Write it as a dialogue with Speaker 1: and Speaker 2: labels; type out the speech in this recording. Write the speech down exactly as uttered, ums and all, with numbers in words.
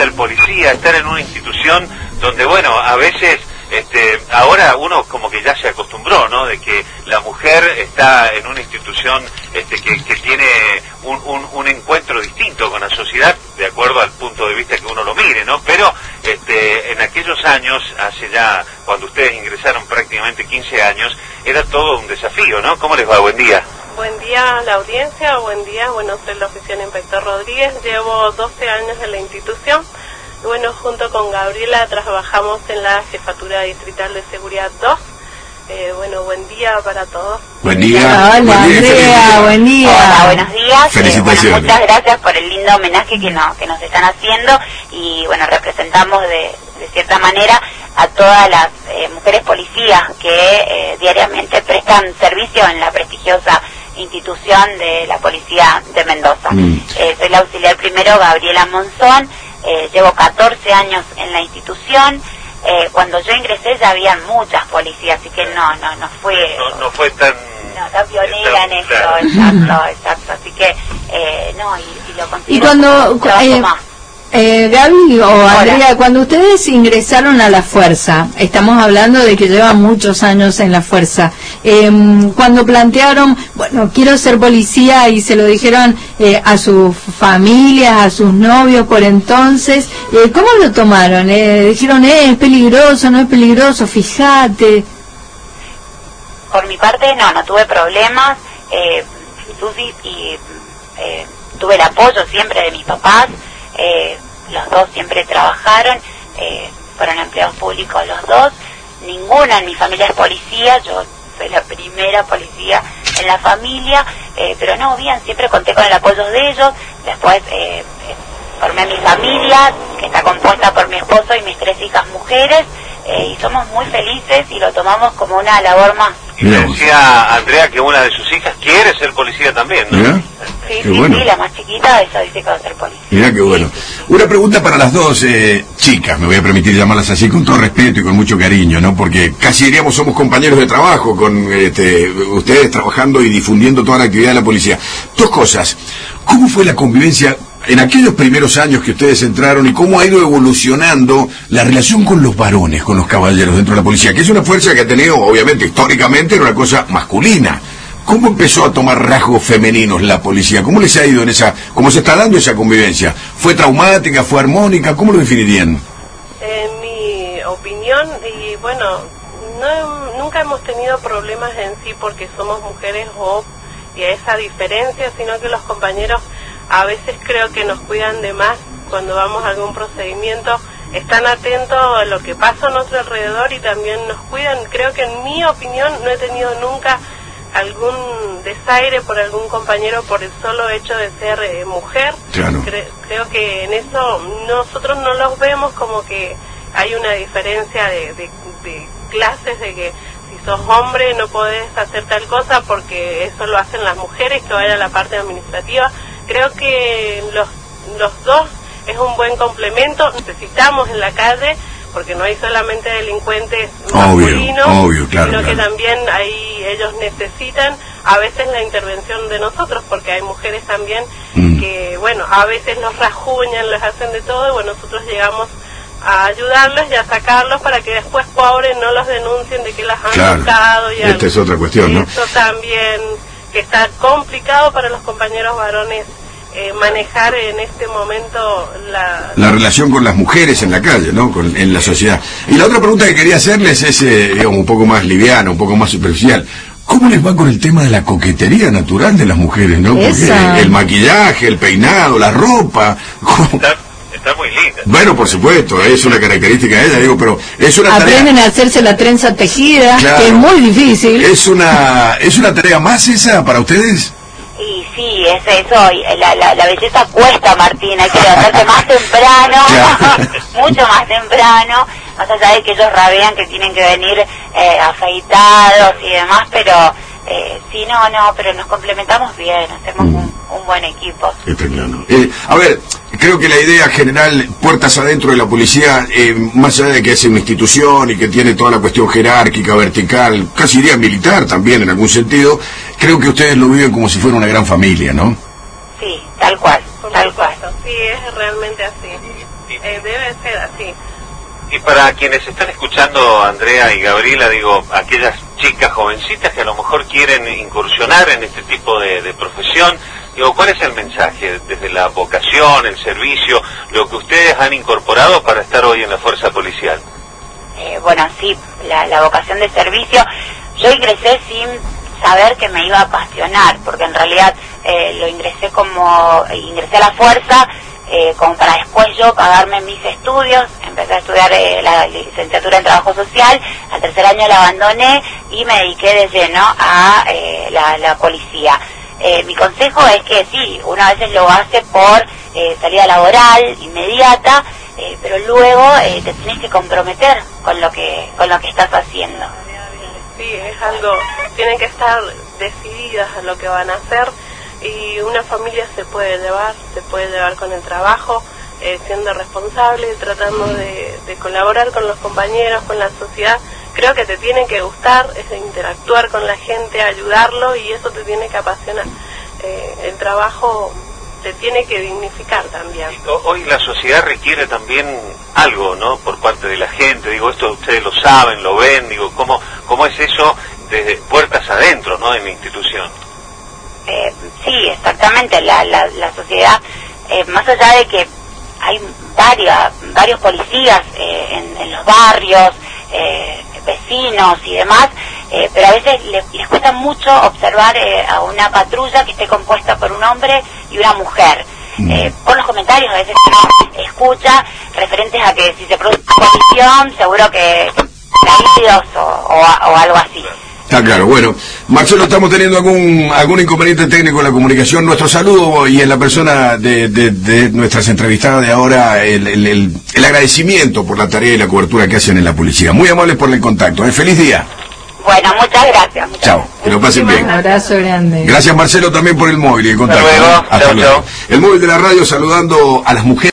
Speaker 1: ser policía, estar en una institución donde, bueno, a veces, este, ahora uno como que ya se acostumbró, ¿no? De que la mujer está en una institución este, que, que tiene un, un, un encuentro distinto con la sociedad, de acuerdo al punto de vista que uno lo mire, ¿no? Pero este, en aquellos años, hace ya, cuando ustedes ingresaron prácticamente quince años, era todo un desafío, ¿no? ¿Cómo les va? Buen día.
Speaker 2: Buen día a la audiencia, buen día, bueno, soy el oficial inspector Rodríguez, llevo doce años en la institución. Bueno, junto con Gabriela trabajamos en la Jefatura Distrital de Seguridad dos. Eh, bueno, buen día para todos.
Speaker 3: Buen día.
Speaker 4: Hola,
Speaker 3: buen día,
Speaker 4: Andrea, buen día.
Speaker 5: Hola, buenos días.
Speaker 3: Felicitaciones.
Speaker 5: Eh, bueno, muchas gracias por el lindo homenaje que, no, que nos están haciendo y, bueno, representamos de, de cierta manera a todas las eh, mujeres policías que eh, diariamente prestan servicio en la prestigiosa institución de la Policía de Mendoza. Mm. Eh, soy la auxiliar primero Gabriela Monzón, eh, llevo catorce años en la institución. Eh, cuando yo ingresé ya habían muchas policías, así que no, no, no fue...
Speaker 1: No, no fue tan...
Speaker 5: No, tan pionera en esto,
Speaker 1: claro.
Speaker 5: exacto, exacto, así que, eh, no, y, y lo considero
Speaker 4: Y cuando...
Speaker 5: un trabajo
Speaker 4: Eh,
Speaker 5: más.
Speaker 4: Eh, Gaby o Andrea,
Speaker 5: Hola.
Speaker 4: cuando ustedes ingresaron a la fuerza, estamos hablando de que llevan muchos años en la fuerza, eh, cuando plantearon, bueno, quiero ser policía y se lo dijeron eh, a sus familias, a sus novios por entonces, eh, ¿cómo lo tomaron? Eh, dijeron, eh, es peligroso, no es peligroso, fíjate.
Speaker 5: Por mi parte, no, no tuve problemas, eh, Susi, y eh, tuve el apoyo siempre de mis papás. Eh, los dos siempre trabajaron, eh, fueron empleados públicos los dos, ninguna en mi familia es policía, yo soy la primera policía en la familia, eh, pero no, bien, siempre conté con el apoyo de ellos. Después eh, eh, formé mi familia, que está compuesta por mi esposo y mis tres hijas mujeres, eh, y somos muy felices y lo tomamos como una labor más.
Speaker 1: Y me decía Andrea que una de sus hijas quiere ser policía también, ¿no?
Speaker 3: ¿Mirá?
Speaker 5: Sí,
Speaker 3: Qué
Speaker 5: sí,
Speaker 3: bueno.
Speaker 5: sí, la más chiquita, ella dice que va a ser policía.
Speaker 3: Mirá qué bueno. Una pregunta para las dos eh, chicas, me voy a permitir llamarlas así con todo respeto y con mucho cariño, ¿no? Porque casi diríamos somos compañeros de trabajo con este, ustedes trabajando y difundiendo toda la actividad de la policía. Dos cosas. ¿Cómo fue la convivencia en aquellos primeros años que ustedes entraron y cómo ha ido evolucionando la relación con los varones, con los caballeros dentro de la policía? Que es una fuerza que ha tenido, obviamente, históricamente era una cosa masculina. ¿Cómo empezó a tomar rasgos femeninos la policía? ¿Cómo les ha ido en esa, cómo se está dando esa convivencia? ¿Fue traumática, fue armónica? ¿Cómo lo definirían?
Speaker 2: En mi opinión, y bueno, no, nunca hemos tenido problemas en sí porque somos mujeres o y esa diferencia, sino que los compañeros a veces creo que nos cuidan de más cuando vamos a algún procedimiento, están atentos a lo que pasa a nuestro alrededor y también nos cuidan. Creo que en mi opinión no he tenido nunca algún desaire por algún compañero por el solo hecho de ser eh, mujer.
Speaker 3: Claro.
Speaker 2: Cre creo que en eso nosotros no los vemos como que hay una diferencia de, de, de clases, de que si sos hombre no podés hacer tal cosa porque eso lo hacen las mujeres, que vaya a la parte administrativa. Creo que los, los dos es un buen complemento, necesitamos en la calle, porque no hay solamente delincuentes masculinos,
Speaker 3: obvio, obvio, claro,
Speaker 2: sino
Speaker 3: claro.
Speaker 2: que también ahí ellos necesitan a veces la intervención de nosotros, porque hay mujeres también mm. que, bueno, a veces los rajuñan, les hacen de todo, y bueno, nosotros llegamos a ayudarlos y a sacarlos para que después, pobres, no los denuncien de que las han
Speaker 3: claro.
Speaker 2: tocado. Y
Speaker 3: esta algo. Es otra cuestión, ¿no?
Speaker 2: Eso también, que está complicado para los compañeros varones eh, manejar en este momento la...
Speaker 3: la relación con las mujeres en la calle, ¿no? Con, en la sociedad. Y la otra pregunta que quería hacerles es, eh, digamos, un poco más liviana, un poco más superficial. ¿Cómo les va con el tema de la coquetería natural de las mujeres, no? Porque
Speaker 4: Esa.
Speaker 3: el maquillaje, el peinado, la ropa...
Speaker 1: Está, está muy linda.
Speaker 3: Bueno, por supuesto, es una característica de ella, digo, pero es una
Speaker 4: Aprenden
Speaker 3: tarea...
Speaker 4: a hacerse la trenza tejida,
Speaker 3: Claro.
Speaker 4: que es muy difícil.
Speaker 3: ¿Es una, ¿Es una tarea más esa para ustedes?
Speaker 5: Y sí, es eso, y la, la, la belleza cuesta, Martín, hay que levantarse más temprano,
Speaker 3: Claro.
Speaker 5: mucho más temprano, más allá de que ellos rabean que tienen que venir eh, afeitados y demás, pero eh, sí, no, no, pero nos complementamos bien, hacemos mm. un, un buen equipo.
Speaker 3: Está claro. Eh, a ver, creo que la idea general, puertas adentro de la policía, eh, más allá de que es una institución y que tiene toda la cuestión jerárquica, vertical, casi diría militar también en algún sentido, creo que ustedes lo viven como si fuera una gran familia, ¿no?
Speaker 5: Sí, tal cual,
Speaker 2: Por
Speaker 5: tal cual.
Speaker 2: supuesto. Sí, es realmente así. eh, debe ser así.
Speaker 1: Y para quienes están escuchando, Andrea y Gabriela, digo, aquellas chicas jovencitas que a lo mejor quieren incursionar en este tipo de, de profesión, digo, ¿cuál es el mensaje desde la vocación, el servicio, lo que ustedes han incorporado para estar hoy en la fuerza policial?
Speaker 5: Eh, bueno, sí, la, la vocación de servicio. Yo ingresé sin saber que me iba a apasionar, porque en realidad eh, lo ingresé como, ingresé a la fuerza, eh, como para después yo pagarme mis estudios. Empecé a estudiar eh, la licenciatura en trabajo social, al tercer año la abandoné y me dediqué de lleno a eh, la, la policía. Eh, mi consejo es que sí, uno a veces lo hace por eh, salida laboral inmediata, eh, pero luego eh, te tienes que comprometer con lo que con lo que estás haciendo.
Speaker 2: Sí, es algo, tienen que estar decididas a lo que van a hacer, y una familia se puede llevar, se puede llevar con el trabajo, eh, siendo responsable, tratando de, de colaborar con los compañeros, con la sociedad. Creo que te tiene que gustar, es interactuar con la gente, ayudarlo, y eso te tiene que apasionar. Eh, el trabajo te tiene que dignificar también.
Speaker 1: Hoy la sociedad requiere también algo, ¿no?, por parte de la gente. Digo, esto ustedes lo saben, lo ven, digo, ¿cómo, cómo es eso desde puertas adentro, ¿no?, en la institución?
Speaker 5: Eh, sí, exactamente. La, la, la sociedad, eh, más allá de que hay varias, varios policías eh, en, en los barrios, eh, vecinos y demás, eh, pero a veces les, les cuesta mucho observar eh, a una patrulla que esté compuesta por un hombre y una mujer. Eh, por los comentarios a veces uno escucha referentes a que si se produce una colisión seguro que heridos o, o, o algo así.
Speaker 3: Está claro. Bueno, Marcelo, estamos teniendo algún algún inconveniente técnico en la comunicación. Nuestro saludo, y en la persona de, de, de nuestras entrevistadas de ahora, el, el, el, el agradecimiento por la tarea y la cobertura que hacen en la policía. Muy amables por el contacto. ¿eh? Feliz día.
Speaker 5: Bueno, muchas gracias. Muchas
Speaker 3: Chao, que lo pasen bien.
Speaker 4: Un abrazo grande.
Speaker 3: Gracias, Marcelo, también por el móvil y el contacto.
Speaker 1: Hasta luego.
Speaker 3: ¿eh? Hasta
Speaker 1: Chau,
Speaker 3: luego.
Speaker 1: chau.
Speaker 3: El móvil de la radio saludando a las mujeres.